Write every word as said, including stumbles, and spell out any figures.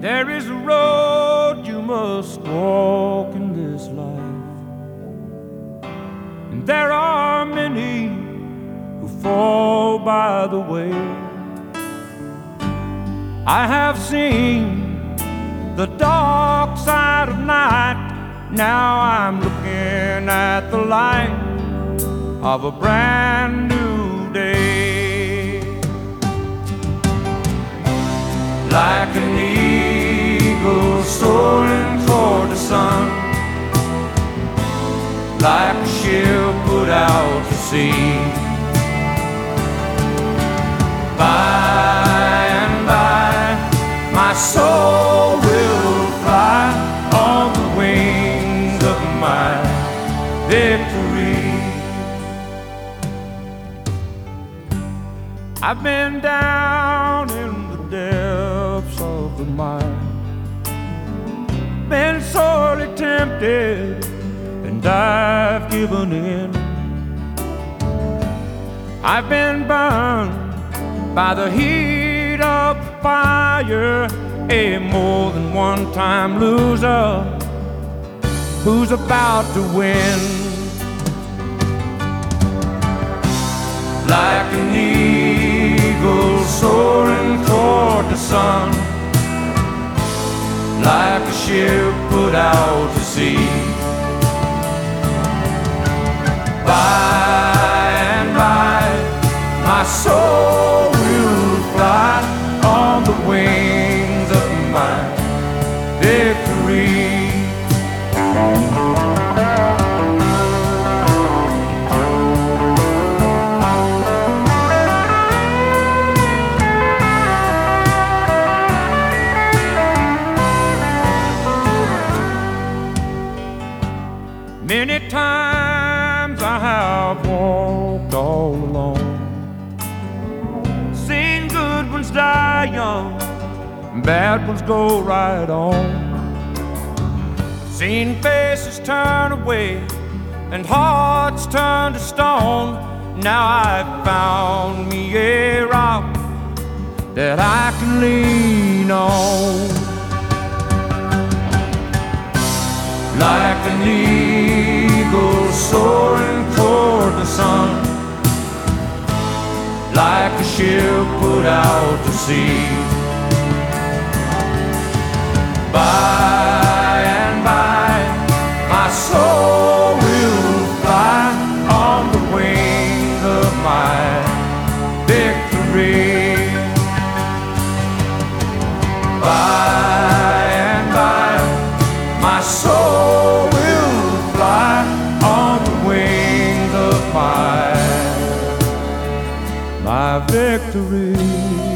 There is a road you must walk in this life, and there are many who fall by the way. I have seen the dark side of night. Now I'm looking at the light of a brand new day. Like an eagle soaring toward the sun, like a ship put out to sea. By and by, my soul will fly on the wings of my victory. I've been down in the depths of the mire, been sorely tempted, and I've given in. I've been burned by the heat of fire, a more than one-time loser who's about to win. Like an eagle soaring toward the sun, like a ship put out to sea. By and by, my soul will fly on the wings of my victory. Many times I have walked all alone, seen good ones die young, bad ones go right on. Seen faces turn away and hearts turn to stone. Now I've found me a rock that I can lean on. Like an eagle soaring toward the sun, like a ship put out to sea. By and by, my soul will fly on the wings of my victory. By and by, my soul will fly on the wings of my, my victory.